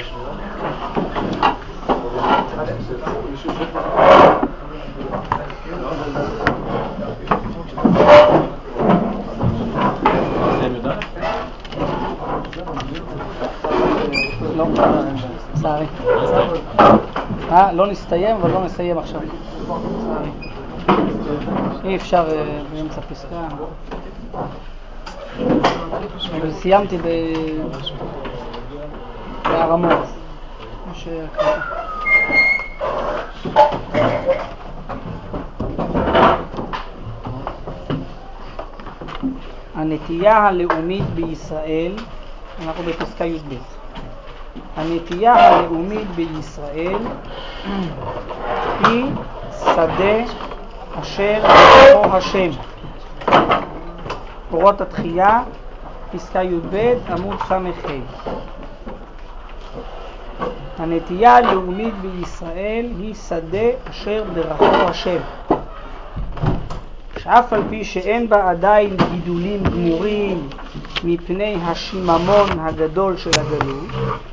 לא נסתיים, אבל לא נסיים עכשיו. אי אפשר באמצע פסקה. סיימתי בהרמות. הנטייה הלאומית בישראל, אנחנו בפסקה י"ב. הנטייה הלאומית בישראל היא שדה אשר בתוכו השם. אורות התחייה, פסקה י"ב, עמוד ס"ה. הנטייה הלאומית בישראל היא שדה אשר ברכו השם. שאף על פי שאין בה עדיין גידולים גמורים מפני השיממון הגדול של הגלות,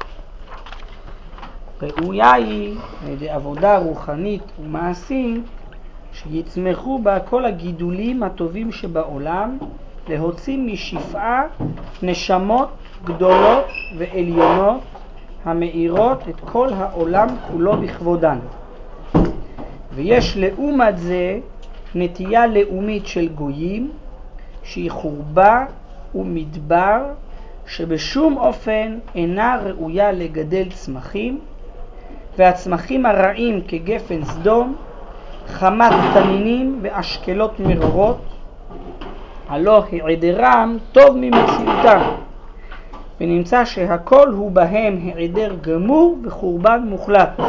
ראויה היא על ידי עבודה רוחנית ומעשית שיצמחו בה כל הגידולים הטובים שבעולם, להוציא משפעה נשמות גדולות ועליונות המאירות את כל העולם כולו בכבודן. ויש לעומת זה נטייה לאומית של גויים שהיא חורבה ומדבר, שבשום אופן אינה ראויה לגדל צמחים, והצמחים הרעים כגפן סדום, חמת תנינים ואשקלות מרורות, הלא העדרם טוב ממציאותם, ונמצא שהכל הוא בהם העדר גמור וחורבן מוחלט,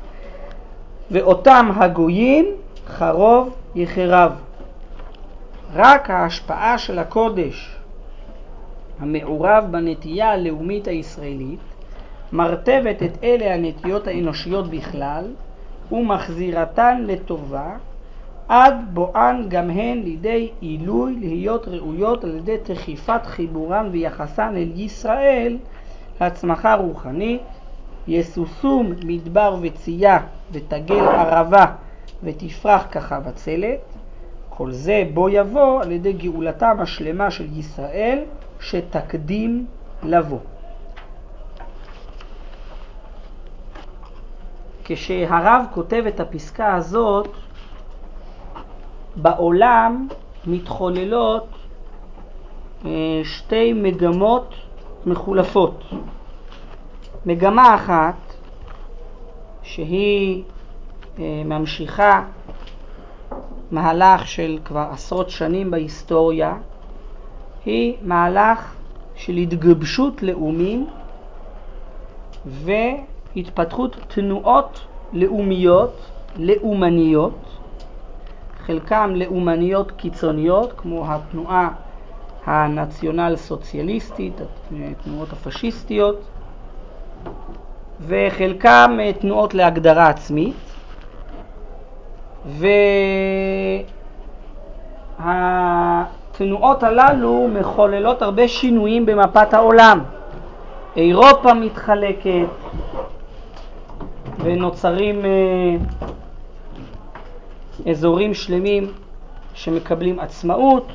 ואותם הגויים חרוב יחרב. רק ההשפעה של הקודש המעורב בנטייה הלאומית הישראלית מרתבת את אלה הנטיות האנושיות בכלל ומחזירתן לטובה, עד בואן גם הן לידי עילוי להיות ראויות על ידי תחיפת חיבורן ויחסן אל ישראל להצמחה רוחנית, יסוסום מדבר וצייה ותגל ערבה ותפרח כחבצלת. כל זה בו יבוא על ידי גאולתם השלמה של ישראל שתקדים לבוא. כשהרב כותב את הפסקה הזאת, בעולם מתחוללות שתי מגמות מחולפות. מגמה אחת שהיא ממשיכה מהלך של כבר עשרות שנים בהיסטוריה, היא מהלך של התגבשות לאומים והתפתחות תנועות לאומיות, לאומניות, חלקם לאומניות קיצוניות כמו התנועה הנציונל סוציאליסטית, התנועות הפשיסטיות, וחלקם תנועות להגדרה עצמית. והתנועות הללו מחוללות הרבה שינויים במפת העולם. אירופה מתחלקת ונוצרים אזורים שלמים שמקבלים עצמאות.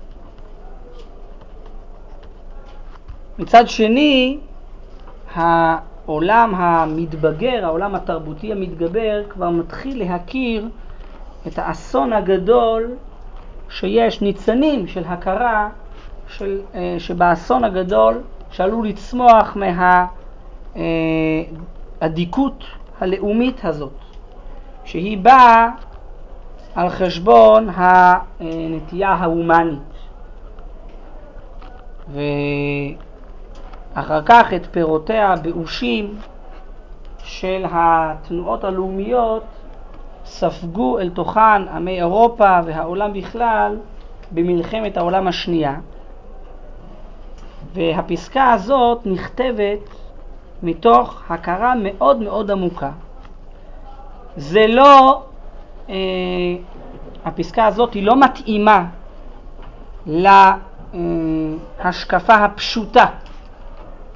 מצד שני, העולם המתבגר, העולם התרבותי המתגבר, כבר מתחיל להכיר את האסון הגדול שיש, ניצנים של הכרה שבאסון הגדול שעלול לצמוח מהדיקות הלאומית הזאת, שהיא באה על חשבון הנטייה ההומנית. ואחר כך את פירותיה הבאושים של התנועות הלאומיות ספגו אל תוכן עמי אירופה והעולם בכלל במלחמת העולם השנייה. והפסקה הזאת נכתבת מתוך הכרה מאוד מאוד עמוקה. זה לא, הפסקה הזאת היא לא מתאימה להשקפה הפשוטה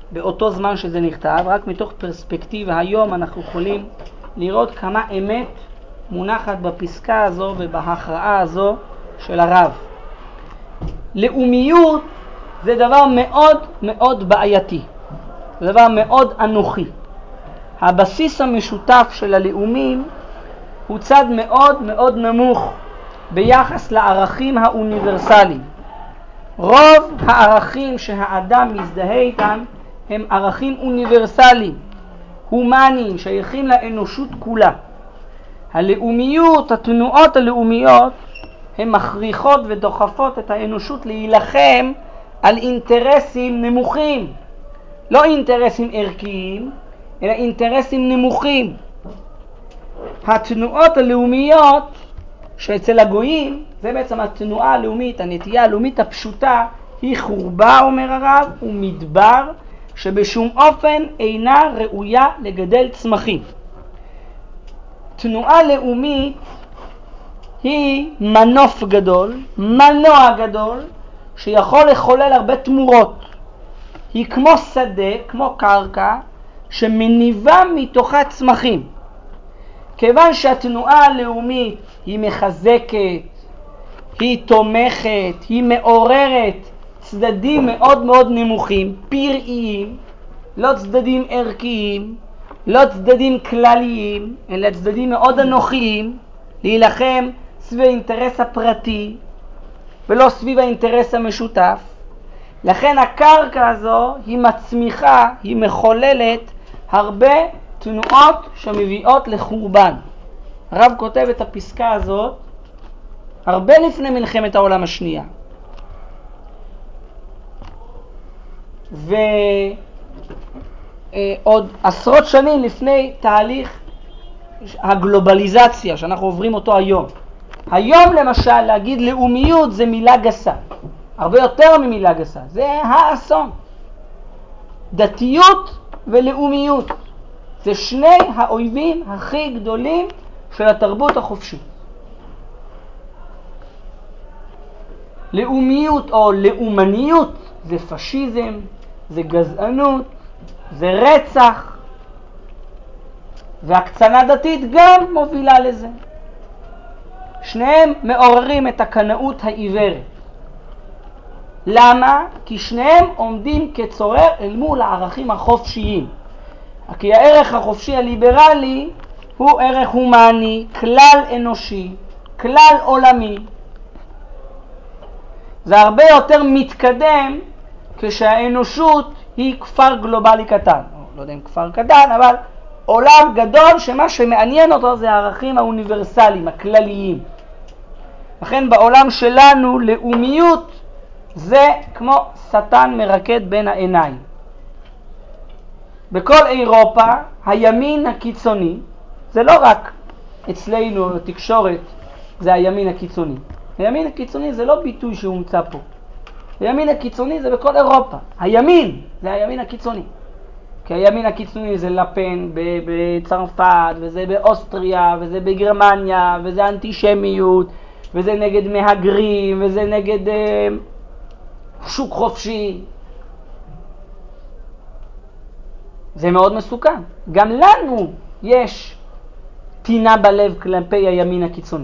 באותו זמן שזה נכתב, רק מתוך פרספקטיבה היום אנחנו יכולים לראות כמה אמת מונחת בפסקה הזו ובהכרעה הזו של הרב. לאומיות זה דבר מאוד מאוד בעייתי, זה דבר מאוד אנוכי. הבסיס המשותף של הלאומים הוא צד מאוד מאוד נמוך ביחס לערכים האוניברסליים. רוב הערכים שהאדם מזדהה איתם הם ערכים אוניברסליים, הומניים, שייכים לאנושות כולה. הלאומיות, התנועות הלאומיות, הן מכריחות ודוחפות את האנושות להילחם על אינטרסים נמוכים. לא אינטרסים ערכיים, אלא אינטרסים נמוכים. התנועות הלאומיות שאצל הגויים, זה בעצם התנועה הלאומית, הנטייה הלאומית הפשוטה, היא חורבה, אומר הרב, ומדבר שבשום אופן אינה ראויה לגדל צמחים. תנועה לאומית היא מנוף גדול, מנוע גדול, שיכול לחולל הרבה תמורות. היא כמו שדה, כמו קרקע, שמניבה מתוכה צמחים. כיוון שהתנועה הלאומית היא מחזקת, היא תומכת, היא מעוררת צדדים מאוד מאוד נמוכים, פראיים, לא צדדים ערכיים, לא צדדים כלליים, אלא צדדים מאוד אנוכיים, להילחם סביב האינטרס הפרטי ולא סביב האינטרס המשותף. לכן הקרקע הזו היא מצמיחה, היא מחוללת הרבה תנועות שמביאות לחורבן. הרב כותב את הפסקה הזאת הרבה לפני מלחמת העולם השנייה. ועוד עשרות שנים לפני תהליך הגלובליזציה שאנחנו עוברים אותו היום. היום למשל להגיד לאומיות זה מילה גסה. הרבה יותר ממילה גסה. זה האסון. דתיות ולאומיות. זה שני האויבים הכי גדולים של התרבות החופשית. לאומיות או לאומניות זה פשיזם, זה גזענות, זה רצח, והקצנה דתית גם מובילה לזה. שניהם מעוררים את הקנאות העיוורת. למה? כי שניהם עומדים כצורר אל מול הערכים החופשיים. כי הערך החופשי הליברלי הוא ערך הומני, כלל אנושי, כלל עולמי. זה הרבה יותר מתקדם כשהאנושות היא כפר גלובלי קטן. לא יודע אם כפר קטן, אבל עולם גדול שמה שמעניין אותו זה הערכים האוניברסליים, הכלליים. לכן בעולם שלנו לאומיות זה כמו שטן מרקד בין העיניים. בכל אירופה הימין הקיצוני, זה לא רק אצלנו בתקשורת, זה הימין הקיצוני. הימין הקיצוני זה לא ביטוי שהומצא פה. הימין הקיצוני זה בכל אירופה. הימין זה הימין הקיצוני. כי הימין הקיצוני זה לפן בצרפת, וזה באוסטריה, וזה בגרמניה, וזה אנטישמיות, וזה נגד מהגרים, וזה נגד שוק חופשי. זה מאוד מסוכן. גם לנו יש טינה בלב כלפי הימין הקיצוני.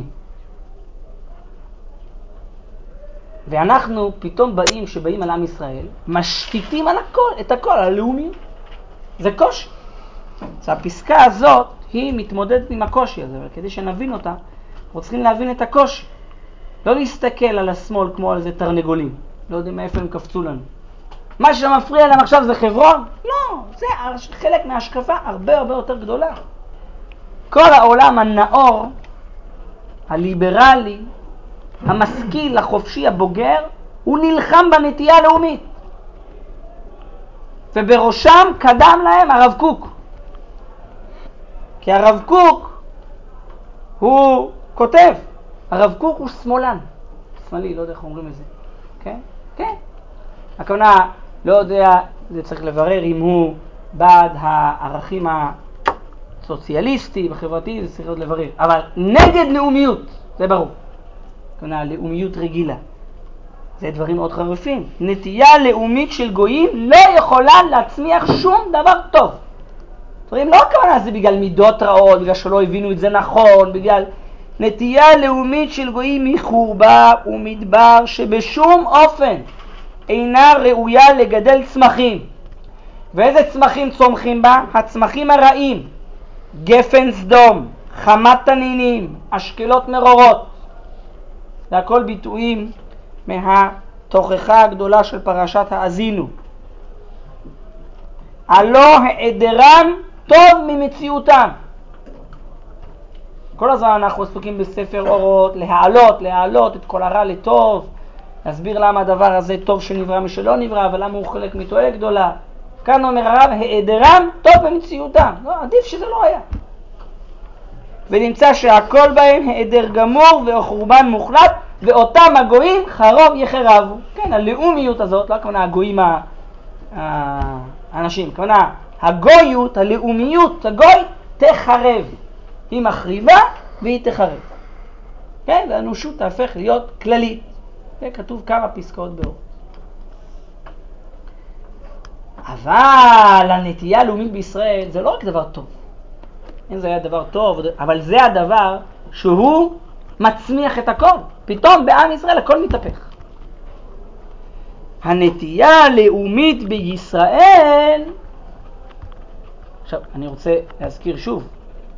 ואנחנו פתאום שבאים על עם ישראל, משתיתים על הכל, את הכל, על הלאומיות. זה קושי. אז הפסקה הזאת היא מתמודדת עם הקושי הזה, אבל כדי שנבין אותה, אנחנו צריכים להבין את הקושי. לא להסתכל על השמאל כמו על איזה תרנגולים. לא יודע מאיפה הם קפצו לנו. מה שמפריע להם עכשיו זה חברון? לא, זה חלק מההשקפה הרבה הרבה יותר גדולה. כל העולם הנאור, הליברלי, המשכיל, החופשי, הבוגר, הוא נלחם בנטייה הלאומית. ובראשם קדם להם הרב קוק. כי הרב קוק הוא כותב, הרב קוק הוא שמאלן. שמאלי, לא יודע איך אומרים את זה. כן? כן. הכוונה, לא יודע, זה צריך לברר אם הוא בעד הערכים הסוציאליסטיים, החברתיים, זה צריך לברר. אבל נגד לאומיות, זה ברור. הכוונה, לאומיות רגילה. זה דברים מאוד חריפים. נטייה לאומית של גויים לא יכולה להצמיח שום דבר טוב. דברים לא הכוונה זה בגלל מידות רעות, בגלל שלא הבינו את זה נכון, בגלל נטייה לאומית של גויים מחורבה ומדבר שבשום אופן אינה ראויה לגדל צמחים. ואיזה צמחים צומחים בה? הצמחים הרעים. גפן סדום, חמת תנינים, אשקלות מרורות. זה הכל ביטויים מהתוכחה הגדולה של פרשת האזינו. הלא העדרם טוב ממציאותם. כל הזמן אנחנו עסוקים בספר אורות, להעלות את כל הרע לטוב, להסביר למה הדבר הזה טוב שנברא משלא נברא, ולמה הוא חלק מתועלת גדולה. כאן אומר הרב, העדרם טוב במציאותם. לא, עדיף שזה לא היה. ונמצא שהכל בהם העדר גמור וחורבן מוחלט, ואותם הגויים חרוב יחרבו. כן, הלאומיות הזאת, לא הכוונה הגויים האנשים, הכוונה הגויות, הלאומיות, הגוי תחרב. היא מחריבה והיא תחרב. כן, והאנושות תהפך להיות כללית. כן, כתוב כמה פסקאות באור. אבל הנטייה הלאומית בישראל זה לא רק דבר טוב. אם זה היה דבר טוב, אבל זה הדבר שהוא מצמיח את הכל. פתאום בעם ישראל הכל מתהפך. הנטייה הלאומית בישראל, עכשיו אני רוצה להזכיר שוב,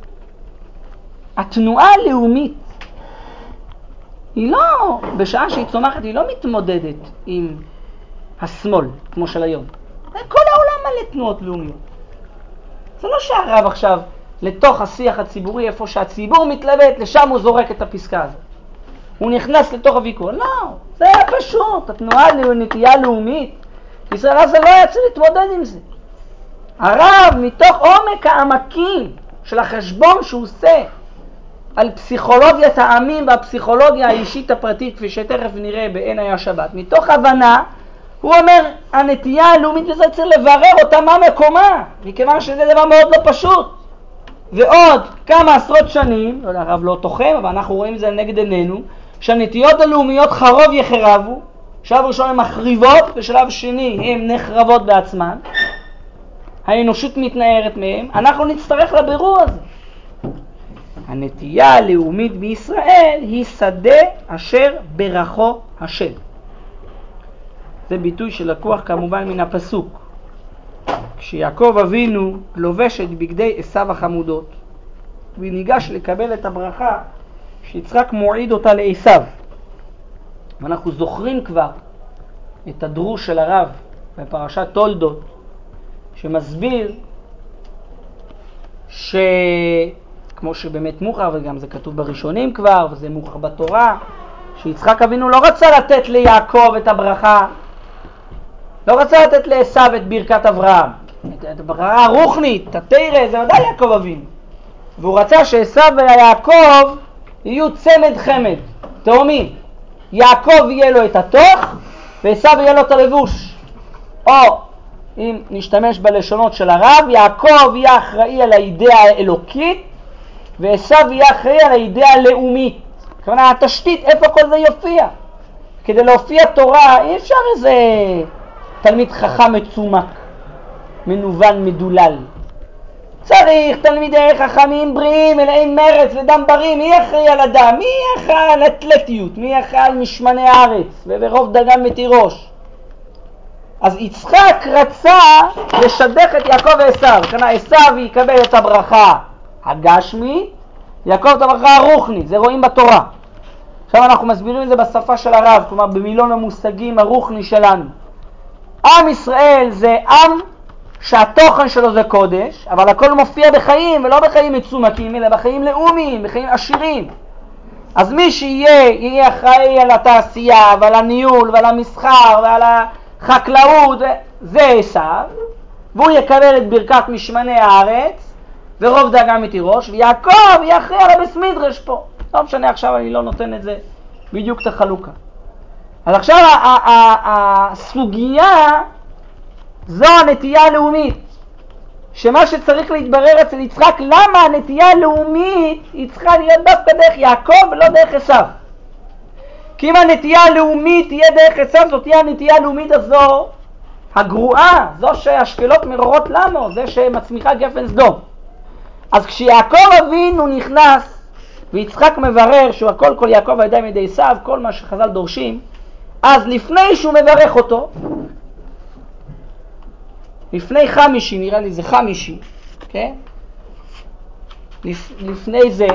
התנועה הלאומית היא לא, בשעה שהיא צומחת, היא לא מתמודדת עם השמאל, כמו של היום. כל העולם מלא תנועות לאומיות. זה לא שהרב עכשיו לתוך השיח הציבורי, איפה שהציבור מתלבט, לשם הוא זורק את הפסקה הזאת. הוא נכנס לתוך הוויכוח. לא, זה היה פשוט. התנועה לנטייה לאומית, ישראל אז לא היה צריך להתמודד עם זה. הרב, מתוך עומק העמקים של החשבון שהוא עושה על פסיכולוגיית העמים והפסיכולוגיה האישית הפרטית, כפי שתכף נראה בעין היה שבת, מתוך הבנה, הוא אומר, הנטייה הלאומית בזה צריך לברר אותה מה מקומה, מכיוון שזה דבר מאוד לא פשוט. ועוד כמה עשרות שנים, לא יודע, הרב לא תוחם, אבל אנחנו רואים את זה נגד עינינו, שהנטיות הלאומיות חרוב יחרבו, שלב ראשון הן מחריבות, ושלב שני הן נחרבות בעצמן, האנושות מתנערת מהם, אנחנו נצטרך לבירור הזה. הנטייה הלאומית בישראל היא שדה אשר ברכו השם. זה ביטוי שלקוח כמובן מן הפסוק. כשיעקב אבינו לובש את בגדי עשיו החמודות, וניגש לקבל את הברכה שיצחק מועיד אותה לעשיו. ואנחנו זוכרים כבר את הדרוש של הרב בפרשת תולדות, שמסביר כמו שבאמת מוכר, וגם זה כתוב בראשונים כבר, וזה מוכר בתורה, שיצחק אבינו לא רצה לתת ליעקב את הברכה, לא רצה לתת לעשיו את ברכת אברהם, את הברכה הרוחנית, את התורה, זה ודאי יעקב אבינו. והוא רצה שעשיו ויעקב יהיו צמד חמד, תאומים. יעקב יהיה לו את התוך, ועשיו יהיה לו את הלבוש. או, אם נשתמש בלשונות של הרב, יעקב יהיה אחראי על האידאה האלוקית, ועשיו יהיה אחראי על האידאה הלאומית. כלומר, התשתית, איפה כל זה יופיע? כדי להופיע תורה, אי אפשר איזה תלמיד חכם מצומק, מנוון, מדולל. צריך תלמידי חכמים בריאים, מלאי מרץ ודם בריא. מי אחראי על הדם? מי אחראי על אתלטיות? מי אחראי על משמני הארץ וברוב דגן ותירוש? אז יצחק רצה לשדך את יעקב ועשיו. כלומר, עשיו יקבל את הברכה הגשמית, יעקב את הברכה הרוחנית. זה רואים בתורה. עכשיו אנחנו מסבירים את זה בשפה של הרב, כלומר במילון המושגים הרוחני שלנו. עם ישראל זה עם שהתוכן שלו זה קודש, אבל הכל מופיע בחיים, ולא בחיים מצומקים, אלא בחיים לאומיים, בחיים עשירים. אז מי יהיה אחראי על התעשייה, ועל הניהול, ועל המסחר, ועל החקלאות, זה עשיו, והוא יקבל את ברכת משמני הארץ, ורוב דאגה מתירוש, ויעקב יהיה אחראי על הבית מדרש פה. לא משנה, עכשיו אני לא נותן את זה בדיוק את החלוקה. אז עכשיו הסוגיה זו הנטייה הלאומית, שמה שצריך להתברר אצל יצחק, למה הנטייה הלאומית היא צריכה להיות דווקא דרך יעקב ולא דרך עשיו. כי אם הנטייה הלאומית תהיה דרך עשיו, זאת תהיה הנטייה הלאומית הזו הגרועה, זו שהשקלות מרורות לנו, זה שמצמיחה גפן סדום. אז כשיעקב אבינו נכנס ויצחק מברר שהוא הכל כל יעקב הידיים ידי עשיו, כל מה שחז"ל דורשים, אז לפני שהוא מברך אותו, לפני חמישי, נראה לי זה חמישי, כן? לפני זה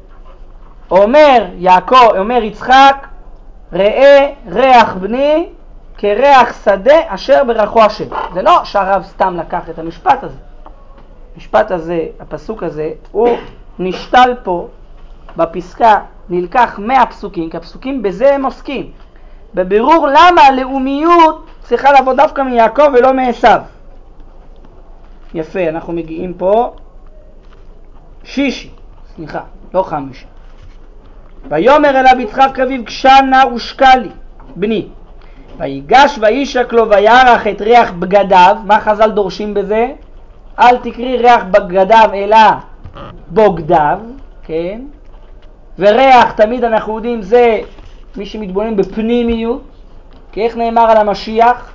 אומר יצחק, ראה ריח בני כריח שדה אשר ברכו השם. זה לא שהרב סתם לקח את המשפט הזה. המשפט הזה, הפסוק הזה, הוא נשתל פה בפסקה, נלקח מהפסוקים, כי הפסוקים בזה הם עוסקים. בבירור למה הלאומיות צריכה לבוא דווקא מיעקב ולא מעשיו. יפה, אנחנו מגיעים פה שישי, לא חמישי. ויאמר אליו יצחק אביו קשנה ושקלי בני, ויגש וישק לו וירח את ריח בגדיו. מה חז"ל דורשים בזה? אל תקרי ריח בגדיו אלא בוגדיו, כן? וריח תמיד אנחנו יודעים זה מי שמתבונן בפנימיות, כי איך נאמר על המשיח?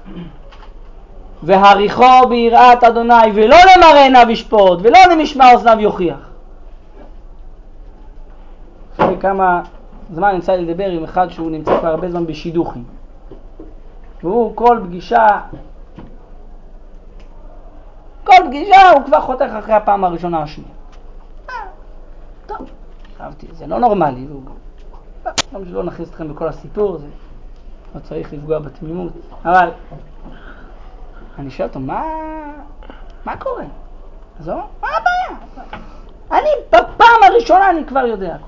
והריחו ביראת אדוני ולא למראה עיניו ישפוט ולא למשמע אוזניו יוכיח. אחרי כמה זמן נמצא לדבר עם אחד שהוא נמצא כבר הרבה זמן בשידוכים, והוא כל פגישה הוא כבר חותך אחרי הפעם הראשונה השנייה. טוב, חשבתי, זה לא נורמלי, לא נכניס אתכם בכל הסיפור, זה לא צריך לפגוע בתמימות, אבל אני שואל אותו, מה קורה? אז הוא, מה הבעיה? אני בפעם הראשונה אני כבר יודע הכל.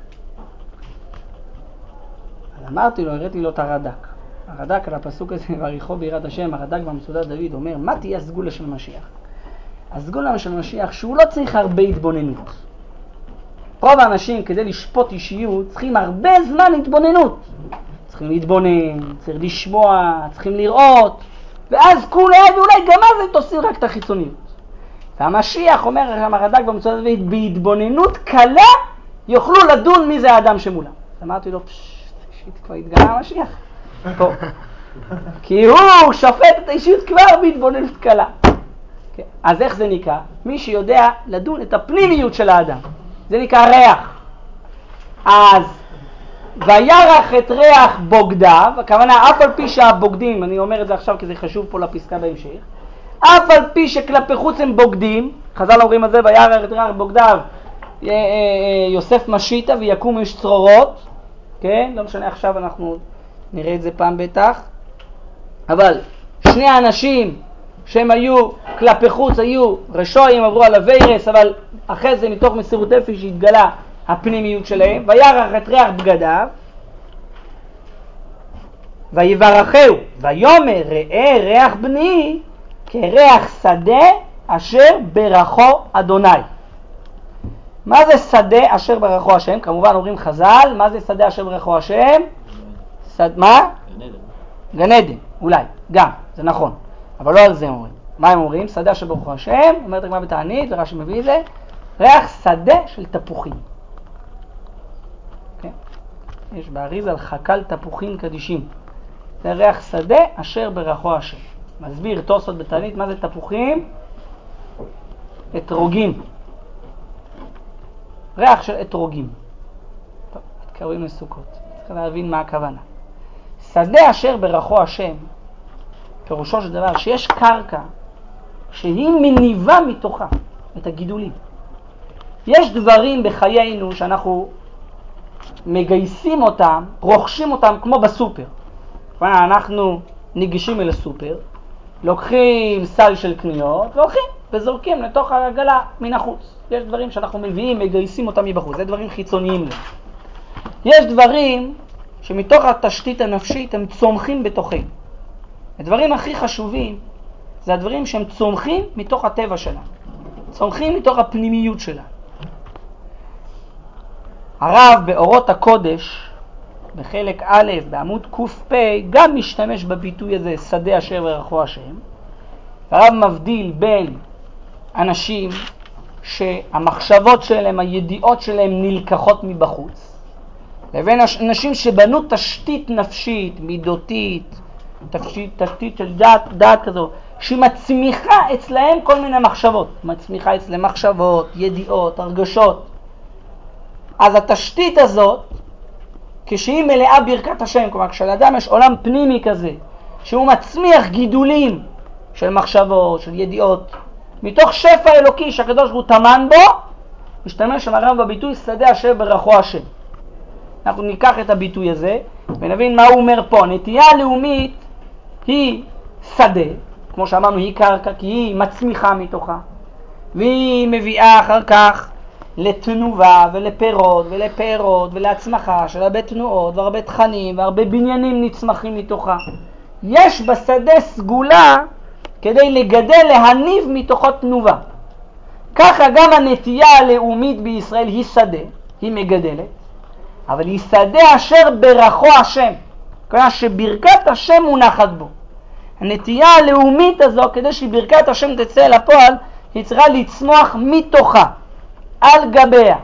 אז אמרתי לו, הראיתי לו את הרד"ק. הרד"ק על הפסוק הזה, וריחו ביראת השם, הרד"ק במצודת דוד אומר, מה תהיה הסגולה של משיח? הסגולה של משיח שהוא לא צריך הרבה התבוננות. רוב האנשים כדי לשפוט אישיות צריכים הרבה זמן התבוננות. צריכים להתבונן, צריכים לשמוע, צריכים לראות, ואז כולי ואולי גם אז הם תוסעים רק את החיצוניות. והמשיח אומר הרד"ק במצודת דוד, בהתבוננות קלה יוכלו לדון מי זה האדם שמולם. אמרתי לו, כבר התגלה המשיח. פה. כי הוא שופט את האישיות כבר בהתבוננות קלה. אז איך זה נקרא? מי שיודע לדון את הפנימיות של האדם. זה נקרא ריח. אז וירח את ריח בוגדיו, הכוונה אף על פי שהבוגדים, אני אומר את זה עכשיו כי זה חשוב פה לפסקה בהמשך, אף על פי שכלפי חוץ הם בוגדים, חז"ל אומרים על זה, וירח את ריח בוגדיו יוסף משיטה ויקום איש צרורות, כן? לא משנה, עכשיו אנחנו נראה את זה פעם בטח, אבל שני האנשים שהם היו כלפי חוץ היו רשועים, עברו על הווירס, אבל אחרי זה מתוך מסירות נפש שהתגלה הפנימיות שלהם, וירח את ריח בגדיו ויברכהו ויאמר ראה ריח בני כריח שדה אשר ברכו אדוני. מה זה שדה אשר ברכו השם? כמובן אומרים חז"ל, מה זה שדה אשר ברכו השם? מה? גן עדן, אולי, גם, זה נכון, אבל לא על זה אומרים. מה הם אומרים? שדה אשר ברכו השם, אומרת הגמרא בתענית, ורש"י מביא את זה, ריח שדה של תפוחים. כן? יש באריז על חקל תפוחים קדישים. זה ריח שדה אשר ברכו השם. מסביר תוספות בתענית מה זה תפוחים? אתרוגים. ריח של אתרוגים. טוב, מתקרבים לסוכות. צריך להבין מה הכוונה. שדה אשר ברכו השם, פירושו של דבר שיש קרקע שהיא מניבה מתוכה את הגידולים. יש דברים בחיינו שאנחנו מגייסים אותם, רוכשים אותם כמו בסופר. אנחנו ניגשים אל הסופר, לוקחים סל של קניות, והולכים וזורקים לתוך העגלה מן החוץ. יש דברים שאנחנו מביאים, מגייסים אותם מבחוץ, זה דברים חיצוניים להם. יש דברים שמתוך התשתית הנפשית הם צומחים בתוכנו. הדברים הכי חשובים זה הדברים שהם צומחים מתוך הטבע שלנו, צומחים מתוך הפנימיות שלנו. הרב באורות הקודש, בחלק א', בעמוד ק"פ, גם משתמש בביטוי הזה, שדה אשר ברכו השם. הרב מבדיל בין אנשים שהמחשבות שלהם, הידיעות שלהם נלקחות מבחוץ, לבין אנשים שבנו תשתית נפשית, מידותית, תשתית של דעת כזו, שמצמיחה אצלהם כל מיני מחשבות, מצמיחה אצלהם מחשבות, ידיעות, הרגשות. אז התשתית הזאת, כשהיא מלאה ברכת השם, כלומר כשלאדם יש עולם פנימי כזה, שהוא מצמיח גידולים של מחשבות, של ידיעות, מתוך שפע אלוקי שהקדוש ברוך הוא טמן בו, משתמש שם הרב בביטוי שדה אשר ברכו השם. אנחנו ניקח את הביטוי הזה ונבין מה הוא אומר פה. נטייה הלאומית היא שדה, כמו שאמרנו, היא קרקע, כי היא מצמיחה מתוכה, והיא מביאה אחר כך לתנובה ולפירות ולהצמחה של הרבה תנועות והרבה תכנים והרבה בניינים נצמחים מתוכה. יש בשדה סגולה כדי לגדל, להניב מתוכו תנובה. ככה גם הנטייה הלאומית בישראל היא שדה, היא מגדלת, אבל היא שדה אשר ברכו השם, כלומר שברכת השם מונחת בו. הנטייה הלאומית הזו, כדי שברכת השם תצא לפועל, היא צריכה לצמוח מתוכה, על גביה.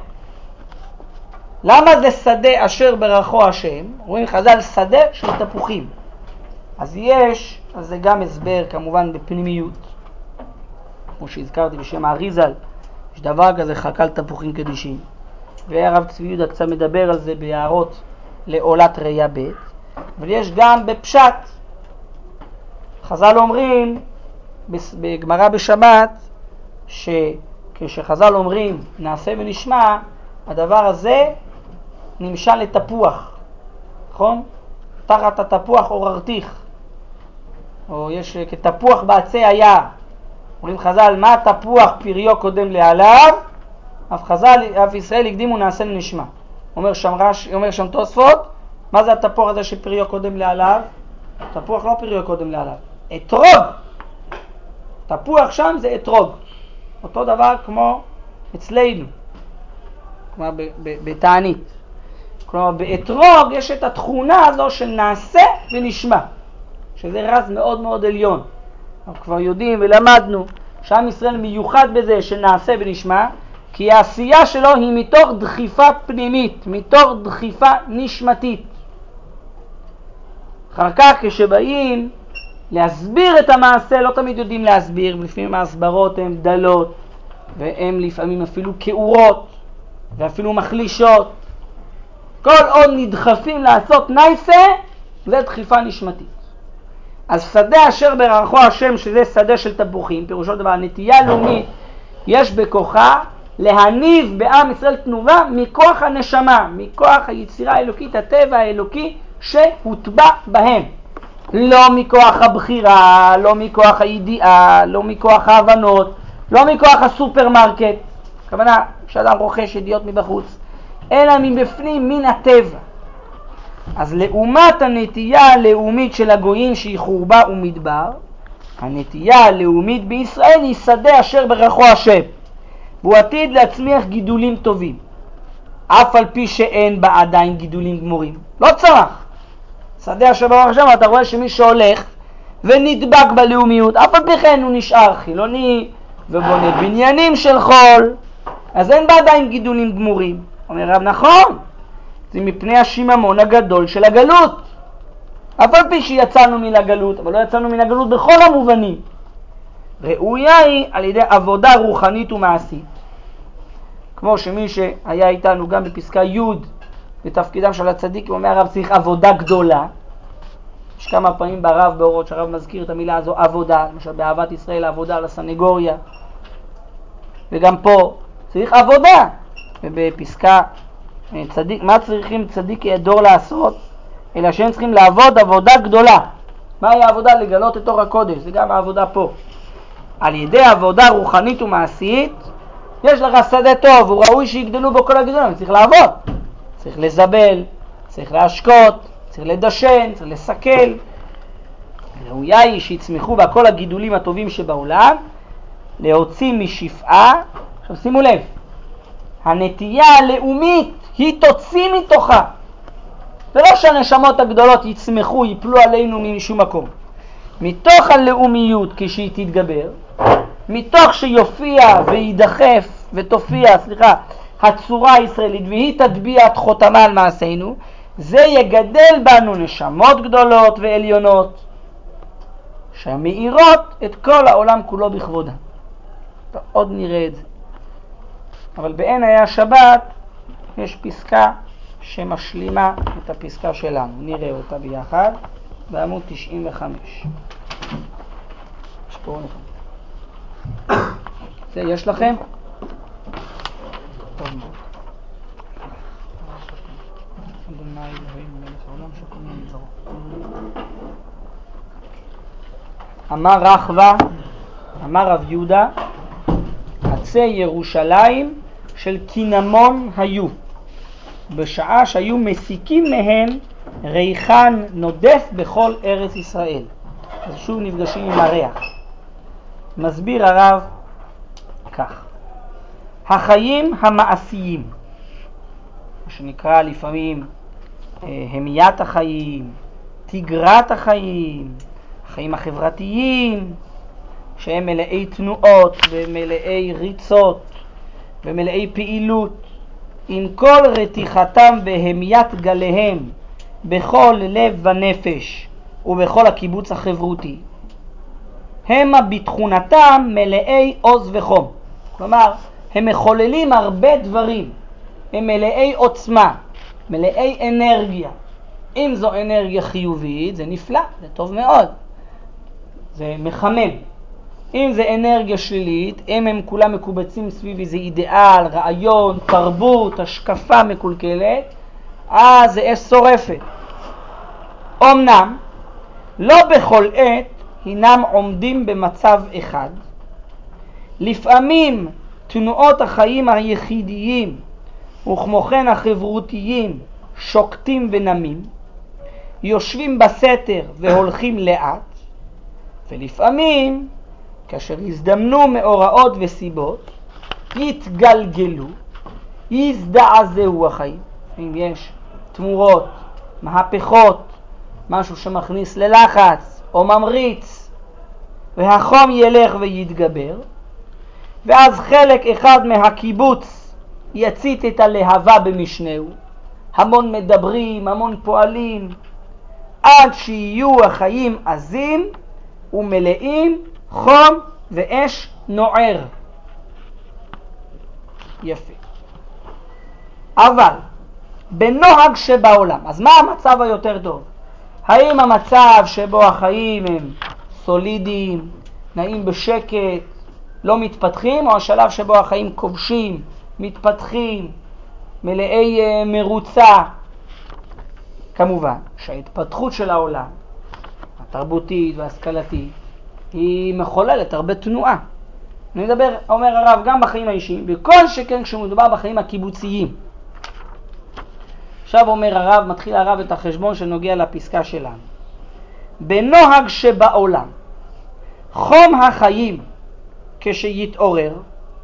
למה זה שדה אשר ברכו השם? רואים חז"ל שדה של תפוחים. אז זה גם הסבר כמובן בפנימיות, כמו שהזכרתי בשם האריזל, יש דבר כזה חקל תפוחים קדישים, והרב צבי יהודה קצת מדבר על זה בהערות לעולת ראיה ב', אבל יש גם בפשט. חז"ל אומרים בגמרא בשבת, שכשחז"ל אומרים נעשה ונשמע, הדבר הזה נמשל לתפוח, נכון? תחת התפוח עוררתיך, או יש כתפוח בעצי היער. אומרים חז"ל, מה תפוח פריו קודם לעליו? אף ישראל הקדימו נעשה ונשמע. אומר שם תוספות, מה זה התפוח הזה שפריו קודם לעליו? תפוח לא פריו קודם לעליו, אתרוג. תפוח שם זה אתרוג, אותו דבר כמו אצלנו, כלומר בתענית. כלומר באתרוג יש את התכונה הזו של נעשה ונשמע, שזה רז מאוד מאוד עליון. אנחנו כבר יודעים ולמדנו שעם ישראל מיוחד בזה של נעשה ונשמע, כי העשייה שלו היא מתוך דחיפה פנימית, מתוך דחיפה נשמתית. אחר כך כשבאים להסביר את המעשה, לא תמיד יודעים להסביר, ולפעמים ההסברות הן דלות, והן לפעמים אפילו כאורות, ואפילו מחלישות. כל עוד נדחפים לעשות נייסה, זה דחיפה נשמתית. אז שדה אשר ברכו השם, שזה שדה של תפוחים, פירושו דבר, נטייה לאומית, יש בכוחה להניב בעם ישראל תנובה מכוח הנשמה, מכוח היצירה האלוקית, הטבע האלוקי שהוטבע בהם. לא מכוח הבחירה, לא מכוח הידיעה, לא מכוח ההבנות, לא מכוח הסופרמרקט, הכוונה שאדם רוכש ידיעות מבחוץ, אלא מבפנים, מן הטבע. אז לעומת הנטייה הלאומית של הגויים שהיא חורבה ומדבר, הנטייה הלאומית בישראל היא שדה אשר ברכו השם, והוא עתיד להצמיח גידולים טובים, אף על פי שאין בה עדיין גידולים גמורים. לא צמח. שדה אשר ברכו השם, אתה רואה שמי שהולך ונדבק בלאומיות, אף על פי כן הוא נשאר חילוני ובונה בניינים של חול, אז אין בה עדיין גידולים גמורים. אומר רב, נכון, זה מפני השיממון הגדול של הגלות. אף על פי שיצאנו מן הגלות, אבל לא יצאנו מן הגלות בכל המובנים. ראויה היא על ידי עבודה רוחנית ומעשית. כמו שמי שהיה איתנו גם בפסקה י' בתפקידם של הצדיק, הוא אומר הרב צריך עבודה גדולה. יש כמה פעמים ברב באורות שהרב מזכיר את המילה הזו עבודה, למשל באהבת ישראל העבודה על הסנגוריה, וגם פה צריך עבודה. ובפסקה צדיק, מה צריכים צדיקי הדור לעשות? אלא שהם צריכים לעבוד עבודה גדולה. מהי העבודה? לגלות את אור הקודש, זה גם העבודה פה. על ידי עבודה רוחנית ומעשית, יש לך שדה טוב, הוא ראוי שיגדלו בו כל הגידולים, צריך לעבוד. צריך לזבל, צריך להשקות, צריך לדשן, צריך לסכל. ראויה היא שיצמחו בה כל הגידולים הטובים שבעולם, להוציא משפעה. עכשיו שימו לב, הנטייה הלאומית היא תוציא מתוכה. זה לא שהנשמות הגדולות יצמחו, יפלו עלינו משום מקום. מתוך הלאומיות כשהיא תתגבר, מתוך שיופיע וידחף ותופיע, הצורה הישראלית והיא תטביע את חותמה על מעשינו, זה יגדל בנו נשמות גדולות ועליונות שמאירות את כל העולם כולו בכבודה. עוד נראה את זה. אבל בעין היה שבת יש פסקה שמשלימה את הפסקה שלנו. נראה אותה ביחד בעמוד 95. יש פה זה יש לכם? טוב מאוד. אדוני אלוהינו מלך העולם שכולנו נזרו. אמר רחבה, אמר רב יהודה, עצי ירושלים של קינמון היו, בשעה שהיו מסיקים מהם ריחן נודף בכל ארץ ישראל. אז שוב נפגשים עם הריח. מסביר הרב כך: החיים המעשיים, מה שנקרא לפעמים המיית החיים, תגרת החיים, החיים החברתיים, שהם מלאי תנועות ומלאי ריצות ומלאי פעילות, עם כל רתיחתם והמיית גליהם בכל לב ונפש ובכל הקיבוץ החברותי, הם בתכונתם מלאי עוז וחום. כלומר, הם מחוללים הרבה דברים, הם מלאי עוצמה, מלאי אנרגיה. אם זו אנרגיה חיובית, זה נפלא, זה טוב מאוד, זה מחמם. אם זה אנרגיה שלילית, הם כולם מקובצים סביב איזה אידיאל, רעיון, תרבות, השקפה מקולקלת, אז זה אש שורפת. אמנם, לא בכל עת הינם עומדים במצב אחד. לפעמים תנועות החיים היחידיים וכמו כן החברותיים שוקטים ונמים, יושבים בסתר והולכים לאט, ולפעמים כאשר הזדמנו מאורעות וסיבות יתגלגלו, יזדעזעו החיים. אם יש תמורות, מהפכות, משהו שמכניס ללחץ או ממריץ, והחום ילך ויתגבר, ואז חלק אחד מהקיבוץ יצית את הלהבה במשנהו, המון מדברים, המון פועלים, עד שיהיו החיים עזים ומלאים חום ואש נוער. יפה. אבל בנוהג שבעולם, אז מה המצב היותר טוב? האם המצב שבו החיים הם סולידיים, נעים בשקט, לא מתפתחים, או השלב שבו החיים כובשים, מתפתחים, מלאי מרוצה? כמובן שההתפתחות של העולם, התרבותית וההשכלתית, היא מחוללת הרבה תנועה. אני מדבר, אומר הרב, גם בחיים האישיים, וכל שכן כשמדובר בחיים הקיבוציים. עכשיו אומר הרב, מתחיל הרב את החשבון שנוגע לפסקה שלנו. בנוהג שבעולם, חום החיים כשיתעורר,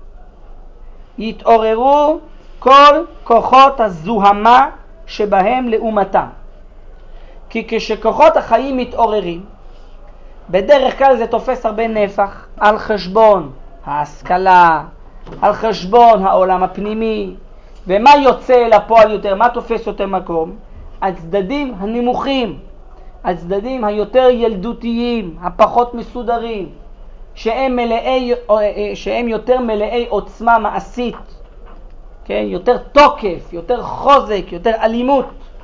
יתעוררו כל כוחות הזוהמה שבהם לעומתם. כי כשכוחות החיים מתעוררים, בדרך כלל זה תופס הרבה נפח על חשבון ההשכלה, על חשבון העולם הפנימי. ומה יוצא לפועל יותר, מה תופס יותר מקום? הצדדים הנמוכים, הצדדים היותר ילדותיים, הפחות מסודרים, שהם יותר מלאי עוצמה מעשית, כן? יותר תוקף, יותר חוזק, יותר אלימות.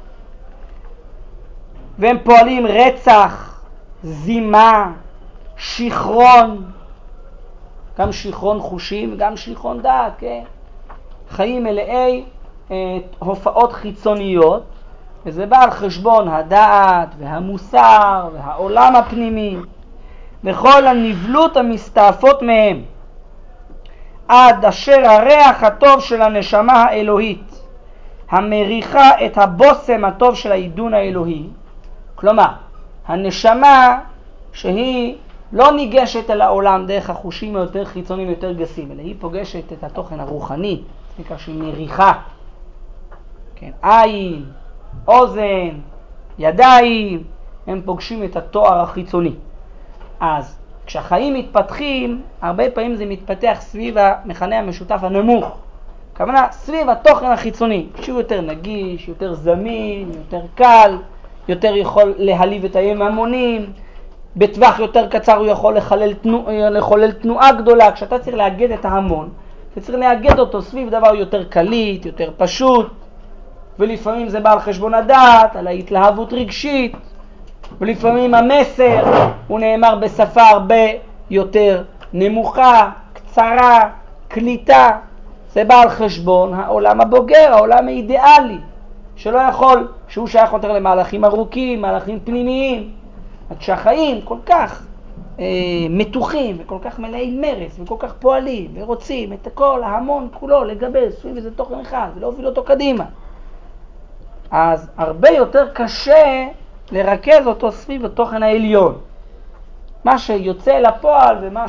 והם פועלים רצח, זימה, שכרון, גם שכרון חושים וגם שכרון דעת, כן? חיים מלאי הופעות חיצוניות, וזה בא על חשבון הדעת והמוסר והעולם הפנימי וכל הנבלות המסתעפות מהם, עד אשר הריח הטוב של הנשמה האלוהית המריחה את הבוסם הטוב של העידון האלוהי. כלומר, הנשמה שהיא לא ניגשת אל העולם דרך החושים היותר חיצוניים יותר גסים, אלא היא פוגשת את התוכן הרוחני, נקרא שהיא מריחה, כן, עין, אוזן, ידיים, הם פוגשים את התואר החיצוני. אז כשהחיים מתפתחים, הרבה פעמים זה מתפתח סביב המכנה המשותף הנמוך, הכוונה סביב התוכן החיצוני, שהוא יותר נגיש, יותר זמין, יותר קל, יותר יכול להליב את ההמונים, בטווח יותר קצר הוא יכול לחולל תנועה גדולה. כשאתה צריך לאגד את ההמון, אתה צריך לאגד אותו סביב דבר יותר קליט, יותר פשוט, ולפעמים זה בא על חשבון הדעת, על ההתלהבות רגשית, ולפעמים המסר הוא נאמר בשפה הרבה יותר נמוכה, קצרה, קליטה. זה בא על חשבון העולם הבוגר, העולם האידיאלי, שלא יכול, שהוא שייך יותר למהלכים ארוכים, מהלכים פנימיים. כשהחיים כל כך מתוחים וכל כך מלאי מרץ וכל כך פועלים ורוצים את כל ההמון כולו לגבל סביב איזה תוכן אחד ולהוביל אותו קדימה, אז הרבה יותר קשה לרכז אותו סביב התוכן העליון. מה שיוצא לפועל ומה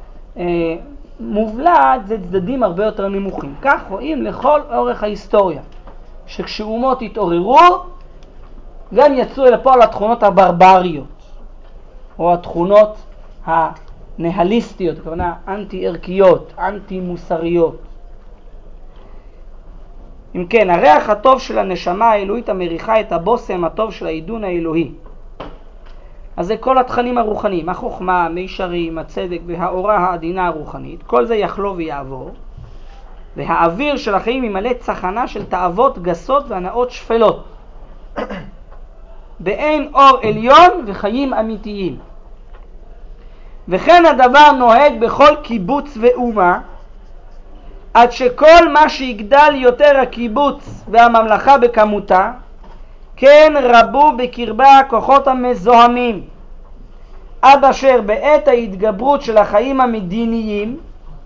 שמובלט זה צדדים הרבה יותר נמוכים. כך רואים לכל אורך ההיסטוריה, שכשאומות התעוררו גם יצאו אל הפועל התכונות הברבריות או התכונות הנהליסטיות, כלומר אנטי ערכיות, אנטי מוסריות. אם כן, הריח הטוב של הנשמה האלוהית המריחה את הבוסם הטוב של העידון האלוהי. אז זה כל התכנים הרוחניים, החוכמה, מישרים, הצדק והאורה העדינה הרוחנית, כל זה יחלו ויעבור, והאוויר של החיים ימלא צחנה של תאוות גסות והנאות שפלות, באין אור עליון וחיים אמיתיים. וכן הדבר נוהג בכל קיבוץ ואומה, עד שכל מה שיגדל יותר הקיבוץ והממלכה בכמותה, כן רבו בקרבה הכוחות המזוהמים, עד אשר בעת ההתגברות של החיים המדיניים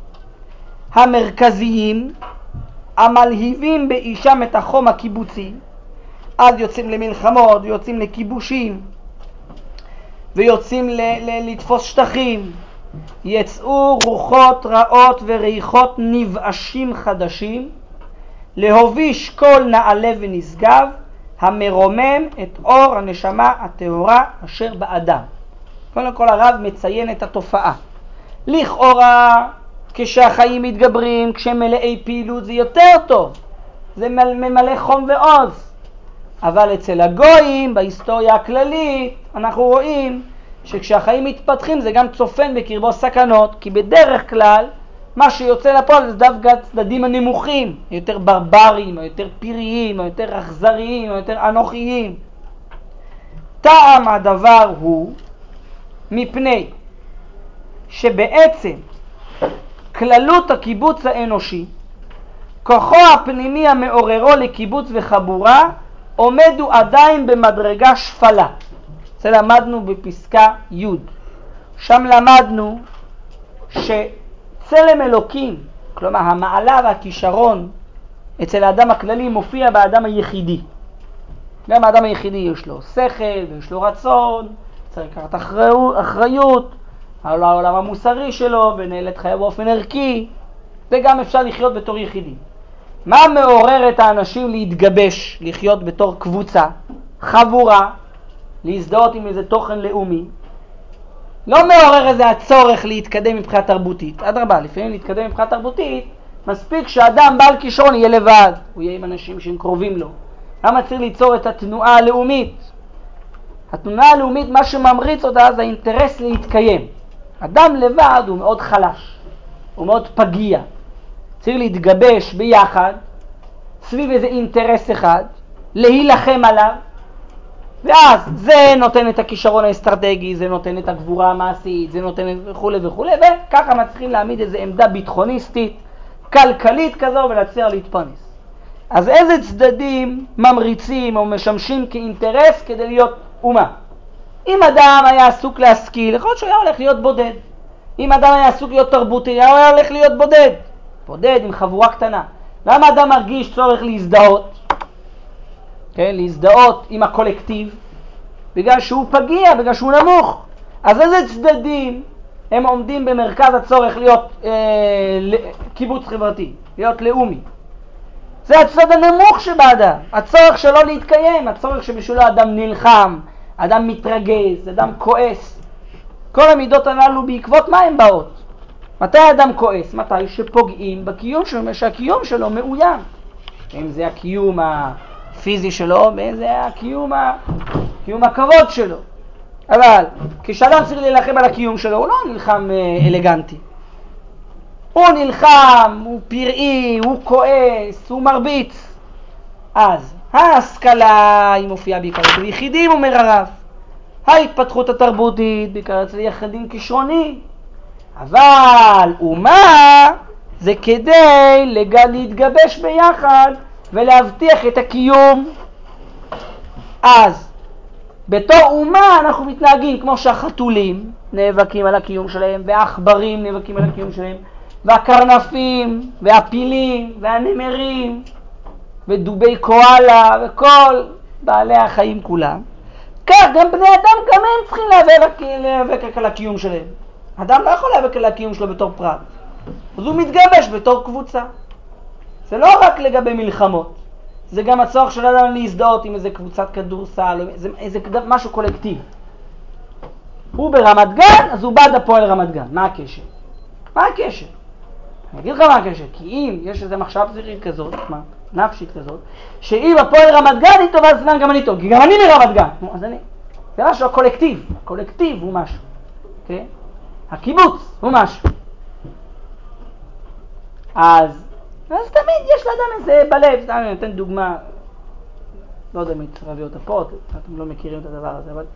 המרכזיים המלהיבים באישם את החום הקיבוצי, אז יוצאים למלחמות ויוצאים לכיבושים ויוצאים לתפוס שטחים, יצאו רוחות רעות וריחות נבאשים חדשים, להוביש כל נעלה ונשגב, המרומם את אור הנשמה הטהורה אשר באדם. קודם כל הרב מציין את התופעה. לכאורה כשהחיים מתגברים, כשמלאי פעילות זה יותר טוב, זה ממלא חום ועוז. אבל אצל הגויים, בהיסטוריה הכללית, אנחנו רואים שכשהחיים מתפתחים זה גם צופן בקרבו סכנות, כי בדרך כלל מה שיוצא לפועל זה דווקא הצדדים הנמוכים, יותר ברבריים, או יותר פיריים, או יותר אכזריים, או יותר אנוכיים. טעם הדבר הוא מפני שבעצם כללות הקיבוץ האנושי, כוחו הפנימי המעוררו לקיבוץ וחבורה, עומדו עדיין במדרגה שפלה. זה למדנו בפסקה י'. שם למדנו שצלם אלוקים, כלומר המעלה והכישרון אצל האדם הכללי מופיע באדם היחידי. גם האדם היחידי יש לו שכל ויש לו רצון, צריך לקחת אחריות על העולם המוסרי שלו ונהל את חייו באופן ערכי, וגם אפשר לחיות בתור יחידי. מה מעורר את האנשים להתגבש, לחיות בתור קבוצה, חבורה, להזדהות עם איזה תוכן לאומי? לא מעורר איזה הצורך להתקדם מבחינה תרבותית. אדרבה, לפעמים להתקדם מבחינה תרבותית, מספיק שאדם בעל כישרון יהיה לבד, הוא יהיה עם אנשים שהם קרובים לו. למה צריך ליצור את התנועה הלאומית? התנועה הלאומית, מה שממריץ אותה זה האינטרס להתקיים. אדם לבד הוא מאוד חלש, הוא מאוד פגיע. צריך להתגבש ביחד, סביב איזה אינטרס אחד, להילחם עליו, ואז זה נותן את הכישרון האסטרטגי, זה נותן את הגבורה המעשית, זה נותן וכו' וכו', וככה מצליחים להעמיד איזו עמדה ביטחוניסטית, כלכלית כזו ולהצליח להתפרנס. אז איזה צדדים ממריצים או משמשים כאינטרס כדי להיות אומה? אם אדם היה עסוק להשכיל, יכול להיות שהוא היה הולך להיות בודד. אם אדם היה עסוק להיות תרבותי, הוא היה הולך להיות בודד. בודד עם חבורה קטנה. למה אדם מרגיש צורך להזדהות? כן, להזדהות עם הקולקטיב? בגלל שהוא פגיע, בגלל שהוא נמוך. אז איזה צדדים הם עומדים במרכז הצורך להיות קיבוץ חברתי, להיות לאומי? זה הצד הנמוך שבאדם, הצורך שלו להתקיים, הצורך שבשבילו אדם נלחם, אדם מתרגז, אדם כועס. כל המידות הללו בעקבות מה הן באות? מתי האדם כועס? מתי שפוגעים בקיום שלו, שהקיום שלו מאוים. אם זה הקיום הפיזי שלו, ואם זה הקיום הכבוד שלו. אבל כשאדם צריך להילחם על הקיום שלו, הוא לא נלחם אלגנטי. הוא נלחם, הוא פראי, הוא כועס, הוא מרביץ. אז ההשכלה היא מופיעה בעיקר אצל יחידים, אומר הרב. ההתפתחות התרבותית בעיקר אצל יחידים כישרונים. אבל אומה זה כדי להתגבש ביחד ולהבטיח את הקיום. אז בתור אומה אנחנו מתנהגים כמו שהחתולים נאבקים על הקיום שלהם, והעכברים נאבקים על הקיום שלהם, והקרנפים והפילים והנמרים ודובי קואלה וכל בעלי החיים כולם. כך גם בני אדם, גם הם צריכים להיאבק על הקיום שלהם. אדם לא יכול להיאבק על הקיום שלו בתור פרט, אז הוא מתגבש בתור קבוצה. זה לא רק לגבי מלחמות, זה גם הצורך של אדם להזדהות עם איזה קבוצת כדורסל, איזה משהו קולקטיב. הוא ברמת גן, אז הוא בעד הפועל רמת גן. מה הקשר? מה הקשר? אני אגיד לך מה הקשר, כי אם יש איזה מחשב זירית כזאת, נפשית כזאת, שאם הפועל רמת גן היא טובה, אז גם אני טוב, כי גם אני מרמת גן. אז אני, זה משהו הקולקטיב, הקולקטיב הוא משהו, אוקיי? הקיבוץ הוא משהו. אז תמיד יש לאדם איזה בלב, אני נותן דוגמה, לא יודע מי צריך להביא אותה פה, אתם לא מכירים את הדבר הזה, אבל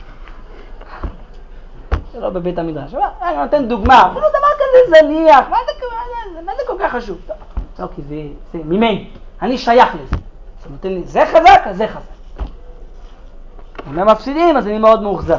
זה לא בבית המדרש, אבל אני נותן דוגמה, זה לא דבר כזה זניח, מה זה כל כך חשוב? לא, כי זה ממני, אני שייך לזה. זה נותן לי, זה חזק, אז זה חזק. אם הם מפסידים, אז אני מאוד מאוכזב.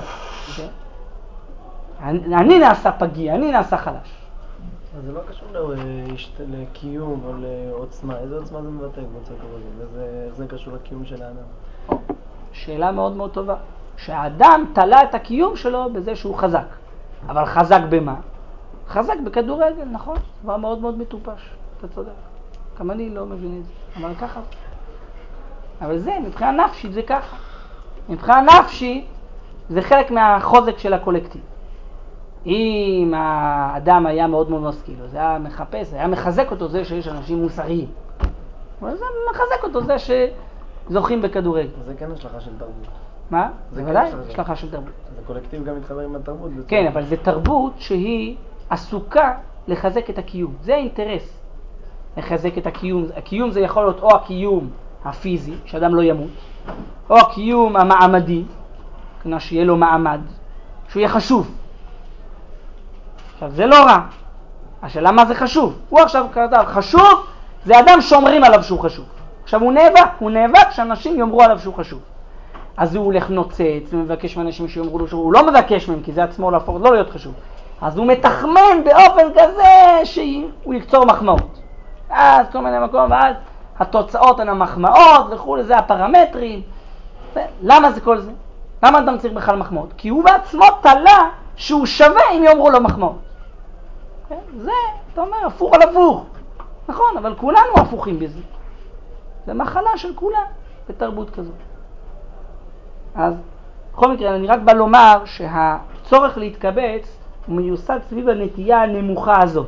אני נעשה פגיע, אני נעשה חלש. אז זה לא קשור לקיום או לעוצמה. איזה עוצמה זה מבטא קבוצה כזאת? איך זה קשור לקיום של האדם? שאלה מאוד מאוד טובה. שהאדם תלה את הקיום שלו בזה שהוא חזק. אבל חזק במה? חזק בכדורגל, נכון? דבר מאוד מאוד מטופש. אתה צודק. גם אני לא מבין את זה. אבל ככה. אבל זה, מבחינה נפשית זה ככה. מבחינה נפשית זה חלק מהחוזק של הקולקטיב. אם האדם היה מאוד מאוד משכיל, זה היה מחפש, היה מחזק אותו זה שיש אנשים מוסריים. אבל זה מחזק אותו זה שזוכים בכדורגל. זה כן השלכה של תרבות. מה? זה ודאי, השלכה של תרבות. אז הקולקטיב גם מתחבר עם התרבות. כן, אבל זה תרבות שהיא עסוקה לחזק את הקיום. זה האינטרס, לחזק את הקיום. הקיום זה יכול להיות או הקיום הפיזי, שאדם לא ימות, או הקיום המעמדי, כדי שיהיה לו מעמד, שהוא יהיה חשוב. עכשיו, זה לא רע. השאלה מה זה חשוב? הוא עכשיו כתב, חשוב זה אדם שאומרים עליו שהוא חשוב. עכשיו הוא נאבק שאנשים יאמרו עליו שהוא חשוב. אז הוא הולך נוצץ ומבקש מאנשים שיאמרו לו שהוא לא מבקש מהם, כי זה עצמו להפוך לא להיות חשוב. אז הוא מתחמן באופן כזה שהוא יקצור מחמאות. אז כל מיני מקום, ואז התוצאות הן המחמאות וכו', זה הפרמטרים. למה זה כל זה? למה אדם צריך בכלל מחמאות? כי הוא בעצמו תלה שהוא שווה אם יאמרו לו מחמאות. זה, אתה אומר, הפוך על הפוך. נכון, אבל כולנו הפוכים בזה. זה מחלה של כולם בתרבות כזאת. אז בכל מקרה, אני רק בא לומר שהצורך להתקבץ הוא מיוסד סביב הנטייה הנמוכה הזאת.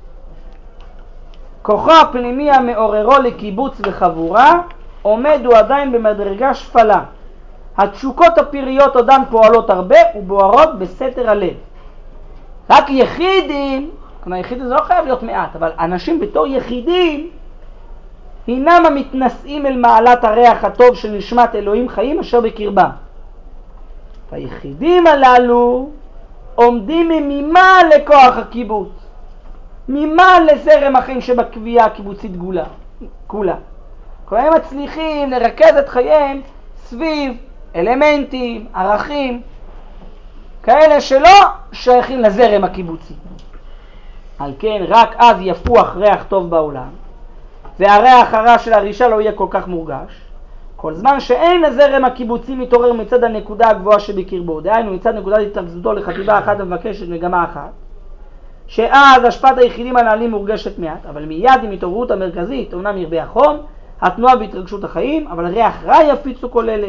כוחו הפנימי המעוררו לקיבוץ וחבורה עומד הוא עדיין במדרגה שפלה. התשוקות הפיריות עודן פועלות הרבה ובוערות בסתר הלב. רק יחידים, כלומר יחידים זה לא חייב להיות מעט, אבל אנשים בתור יחידים הינם המתנשאים אל מעלת הריח הטוב של נשמת אלוהים חיים אשר בקרבם. והיחידים הללו עומדים ממה לכוח הקיבוץ, ממה לזרם החיים שבקביעה הקיבוצית כולה. כלומר הם מצליחים לרכז את חייהם סביב אלמנטים, ערכים, כאלה שלא שייכים לזרם הקיבוצי. על כן רק אז יפוח ריח טוב בעולם, והריח הרע של הרישה לא יהיה כל כך מורגש, כל זמן שאין הזרם הקיבוצי מתעורר מצד הנקודה הגבוהה שבקרבו, דהיינו מצד נקודת התרכזותו לחטיבה אחת המבקשת מגמה אחת, שאז השפעת היחידים הנעלים מורגשת מעט, אבל מיד עם התעוררות המרכזית, אומנם ירבה החום, התנועה בהתרגשות החיים, אבל ריח רע יפיצו כל אלה,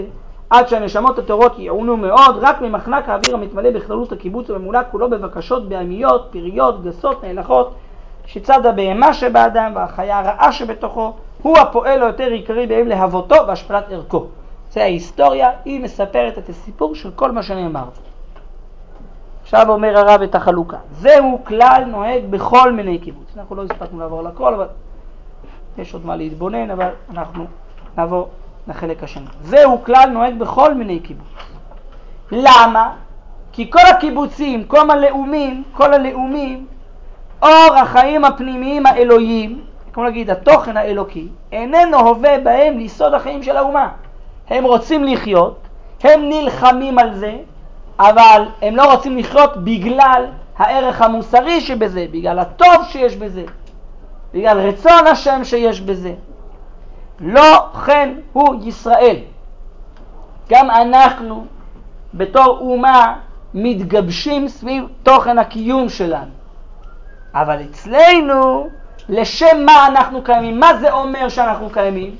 עד שהנשמות הטהורות יעונו מאוד, רק ממחנק האוויר המתמלא בכללות הקיבוץ וממולא כולו בבקשות בהמיות, פריות, גסות, נאלחות, שצד הבהמה שבאדם והחיה הרעה שבתוכו, הוא הפועל היותר עיקרי בהם להבותו והשפלת ערכו. זה ההיסטוריה, היא מספרת את הסיפור של כל מה שנאמר. עכשיו אומר הרב את החלוקה. זהו כלל נוהג בכל מיני קיבוץ. אנחנו לא הספקנו לעבור על הכל, אבל יש עוד מה להתבונן, אבל אנחנו נעבור לחלק השני. זהו כלל נוהג בכל מיני קיבוץ. למה? כי כל הקיבוצים, כל הלאומים, אור החיים הפנימיים האלוהיים, כמו להגיד, התוכן האלוקי, איננו הווה בהם ליסוד החיים של האומה. הם רוצים לחיות, הם נלחמים על זה, אבל הם לא רוצים לחיות בגלל הערך המוסרי שבזה, בגלל הטוב שיש בזה, בגלל רצון השם שיש בזה. לא כן הוא ישראל. גם אנחנו בתור אומה מתגבשים סביב תוכן הקיום שלנו. אבל אצלנו, לשם מה אנחנו קיימים? מה זה אומר שאנחנו קיימים?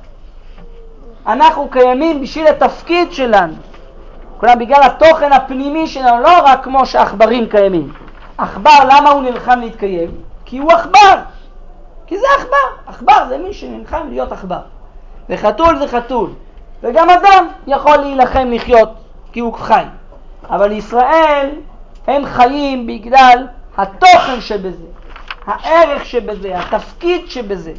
אנחנו קיימים בשביל התפקיד שלנו. כלומר, בגלל התוכן הפנימי שלנו, לא רק כמו שעכברים קיימים. עכבר, למה הוא נלחם להתקיים? כי הוא עכבר. כי זה עכבר. עכבר זה מי שנלחם להיות עכבר. וחתול זה חתול. וגם אדם יכול להילחם לחיות כי הוא חי. אבל ישראל הם חיים בגלל התוכן שבזה, הערך שבזה, התפקיד שבזה.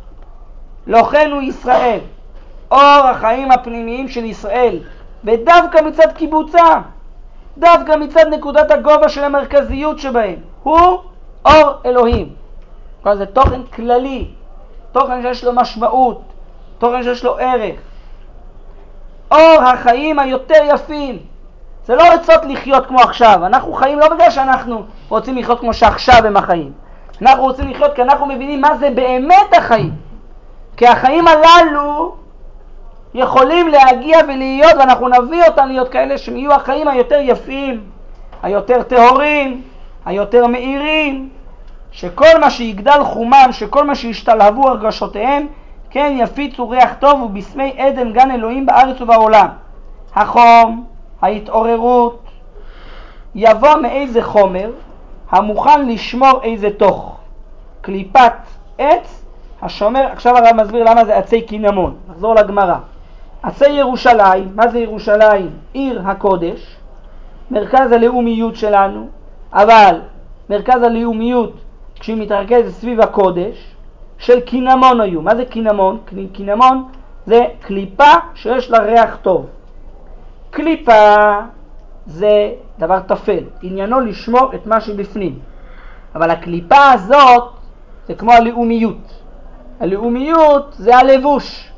לא כן הוא ישראל. אור החיים הפנימיים של ישראל, ודווקא מצד קיבוצה, דווקא מצד נקודת הגובה של המרכזיות שבהם, הוא אור אלוהים. כלומר, זה תוכן כללי, תוכן שיש לו משמעות, תוכן שיש לו ערך. אור החיים היותר יפים. זה לא רצות לחיות כמו עכשיו. אנחנו חיים לא בגלל שאנחנו רוצים לחיות כמו שעכשיו הם החיים. אנחנו רוצים לחיות כי אנחנו מבינים מה זה באמת החיים. כי החיים הללו יכולים להגיע ולהיות, ואנחנו נביא אותם להיות כאלה שהם יהיו החיים היותר יפים, היותר טהורים, היותר מאירים, שכל מה שיגדל חומם, שכל מה שישתלהבו הרגשותיהם, כן יפיצו ריח טוב ובשמי עדן גן אלוהים בארץ ובעולם. החום, ההתעוררות, יבוא מאיזה חומר המוכן לשמור איזה תוך. קליפת עץ השומר, עכשיו הרב מסביר למה זה עצי קינמון. נחזור לגמרא. עצי ירושלים, מה זה ירושלים? עיר הקודש, מרכז הלאומיות שלנו, אבל מרכז הלאומיות כשהיא מתרכזת סביב הקודש, של קינמון היו. מה זה קינמון? קינמון זה קליפה שיש לה ריח טוב. קליפה זה דבר תפל, עניינו לשמור את מה שבפנים. אבל הקליפה הזאת זה כמו הלאומיות זה הלבוש.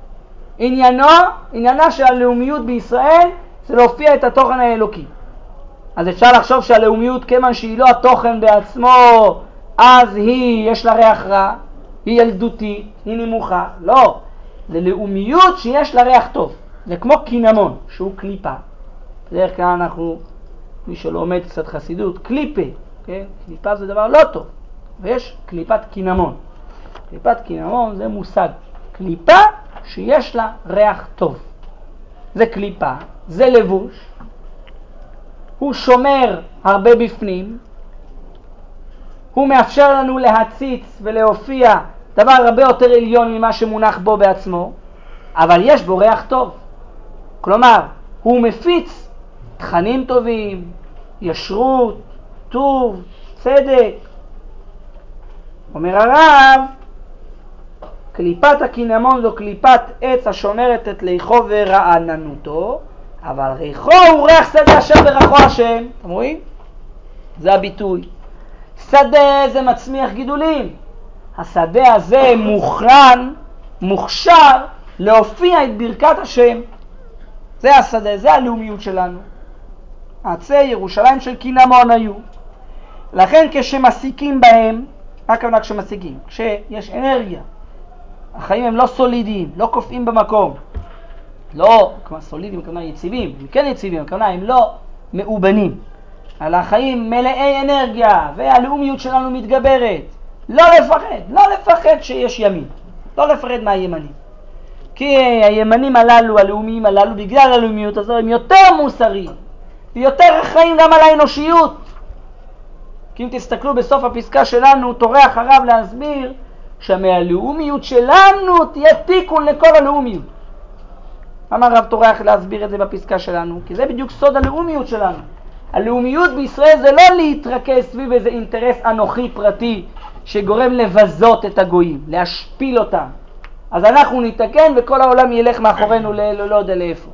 עניינה של הלאומיות בישראל זה להופיע את התוכן האלוקי. אז אפשר לחשוב שהלאומיות כיוון שהיא לא התוכן בעצמו, אז יש לה ריח רע, היא ילדותית, היא נמוכה. לא, זה לאומיות שיש לה ריח טוב. זה כמו קינמון, שהוא קליפה. בדרך כלל מי שלומד קצת חסידות, קליפה. כן? קליפה זה דבר לא טוב. ויש קליפת קינמון. קליפת קינמון זה מושג. קליפה שיש לה ריח טוב. זה קליפה, זה לבוש. הוא שומר הרבה בפנים. הוא מאפשר לנו להציץ ולהופיע דבר הרבה יותר עליון ממה שמונח בו בעצמו. אבל יש בו ריח טוב. כלומר, הוא מפיץ תכנים טובים, ישרות, טוב, צדק. אומר הרב, קליפת הקינמון זו קליפת עץ השומרת את ליחו ורעננותו, אבל ריחו הוא ריח שדה אשר ברכו השם. אתם רואים? זה הביטוי. שדה זה מצמיח גידולים. השדה הזה מוכשר להופיע את ברכת השם. זה השדה, זה הלאומיות שלנו. עצי ירושלים של קינמון היו. לכן כשמסיקים בהם, מה הכוונה כשמסיקים? כשיש אנרגיה. החיים הם לא סולידיים, לא קופאים במקום. לא, כמו סולידיים, הכוונה יציבים. הם כן יציבים, הכוונה הם לא מאובנים. על החיים מלאי אנרגיה, והלאומיות שלנו מתגברת. לא לפחד שיש ימין. לא לפחד מהימנים. כי הימנים הללו, הלאומיים הללו, בגלל הלאומיות הזו, הם יותר מוסריים ויותר אחראים גם על האנושיות. כי אם תסתכלו בסוף הפסקה שלנו, תורה אחריו להסביר שמהלאומיות שלנו תהיה תיקון לכל הלאומיות. למה הרב טורח להסביר את זה בפסקה שלנו? כי זה בדיוק סוד הלאומיות שלנו. הלאומיות בישראל זה לא להתרכז סביב איזה אינטרס אנוכי פרטי שגורם לבזות את הגויים, להשפיל אותם. אז אנחנו נתקן וכל העולם ילך מאחורינו לא יודע לאיפה.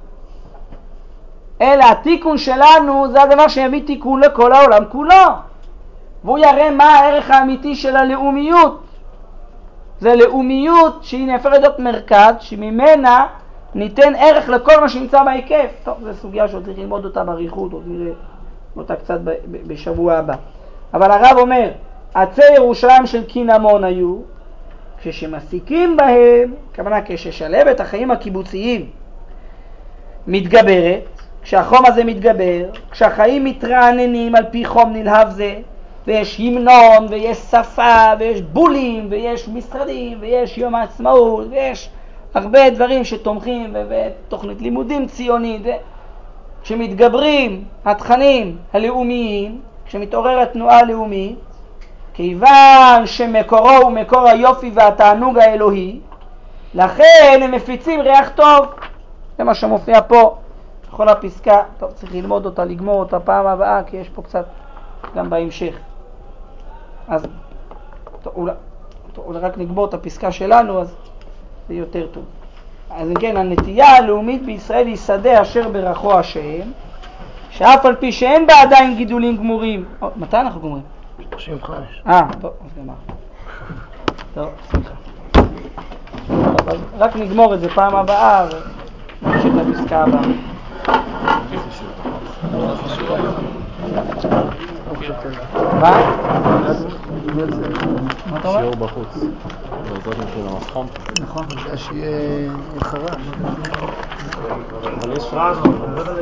אלא התיקון שלנו זה הדבר שיביא תיקון לכל העולם כולו. והוא יראה מה הערך האמיתי של הלאומיות. זה לאומיות שהיא נהפכת להיות מרכז, שממנה ניתן ערך לכל מה שנמצא בהיקף. טוב, זו סוגיה שעוד צריך ללמוד אותה בעריכות, עוד נראה אותה קצת בשבוע הבא. אבל הרב אומר, עצי ירושלים של קינמון היו, כשמסיקים בהם, כמובן כששלבת החיים הקיבוציים מתגברת, כשהחום הזה מתגבר, כשהחיים מתרעננים על פי חום נלהב זה, ויש המנון, ויש שפה, ויש בולים, ויש משרדים, ויש יום העצמאות, ויש הרבה דברים שתומכים, ותוכנית לימודים ציונית, כשמתגברים התכנים הלאומיים, כשמתעוררת תנועה לאומית, כיוון שמקורו הוא מקור היופי והתענוג האלוהי, לכן הם מפיצים ריח טוב. זה מה שמופיע פה בכל הפסקה. טוב, צריך ללמוד אותה, לגמור אותה פעם הבאה, כי יש פה קצת גם בהמשך. אז אולי רק נגמור את הפסקה שלנו, אז זה יותר טוב. אז כן, הנטייה הלאומית בישראל היא שדה אשר ברכו השם, שאף על פי שאין בה עדיין גידולים גמורים. מתי אנחנו גומרים? 35. טוב, אז גמר. טוב, שמחה. טוב, אז רק נגמור את זה פעם הבאה ונמשיך לפסקה הבאה. מה? מה אתה אומר? שיעור בחוץ. בעזרת של המפחם. נכון. שיהיה חרש. אבל יש פרזות.